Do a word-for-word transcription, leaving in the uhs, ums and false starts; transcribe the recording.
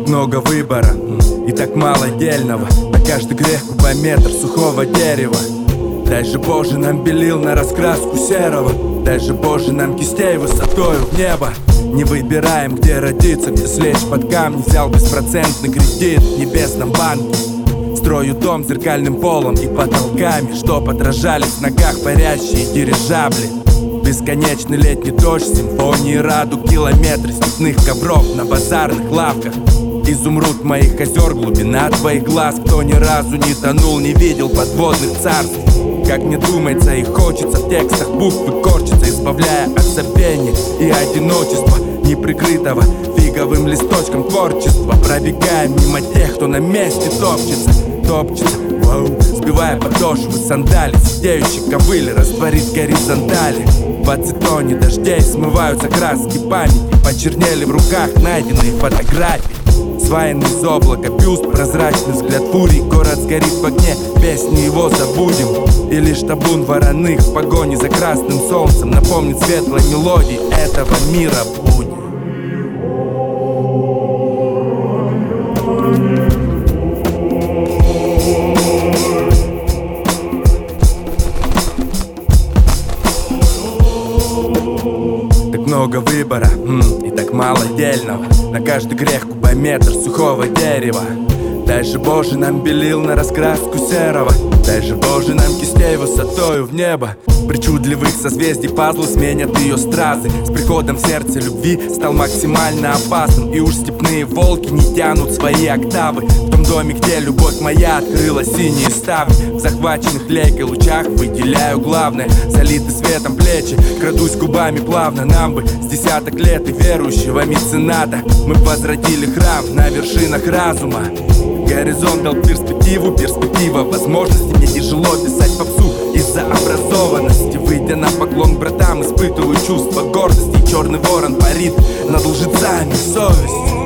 Так много выбора и так мало дельного. На каждый грех кубометр сухого дерева. Дай же Боже нам белил на раскраску серого. Дай же Боже нам кистей высотою в небо. Не выбираем, где родиться, где слечь под камни. Взял беспроцентный кредит в небесном банке. Строю дом с зеркальным полом и потолками, чтоб отражались в ногах парящие дирижабли. Бесконечный летний дождь, симфонии радуг, километры степных ковров на базарных лавках. Изумруд моих озер, глубина твоих глаз. Кто ни разу не тонул, не видел подводных царств. Как мне думается и хочется, в текстах буквы корчатся, избавляя от забвения и одиночества, неприкрытого фиговым листочком творчества. Пробегаем мимо тех, кто на месте топчется, топчется, воу, сбивая подошвы сандали. Сидеющий ковыль растворит горизонтали. В ацетоне дождей смываются краски памяти. Почернели в руках найденные фотографии. Сваянный из облака бюст, прозрачный взгляд фурий. Город сгорит в огне, песни его забудем. И лишь табун вороных в погоне за красным солнцем напомнит светлой мелодии этого мира будни. Так много выбора м, и так мало дельного. На каждый грех кубометр сухого дерева. Дай же Боже нам белил на раскраску серого. Дай же Боже нам кистей высотою в небо. Причудливых созвездий пазлы сменят ее стразы. С приходом в сердце любви стал максимально опасным. И уж степные волки не тянут свои октавы. В том доме, где любовь моя открыла синие ставни. В захваченных лейкой лучах выделяю главное. Залиты светом плечи, крадусь губами плавно. Нам бы с десяток лет и верующего мецената. Мы возродили храм на вершинах разума. Горизонт дал перспективу, перспектива возможности. Мне тяжело писать попсу из-за образованности. Выйдя на поклон к братам, испытываю чувство гордости. Черный ворон парит над лжецами совести.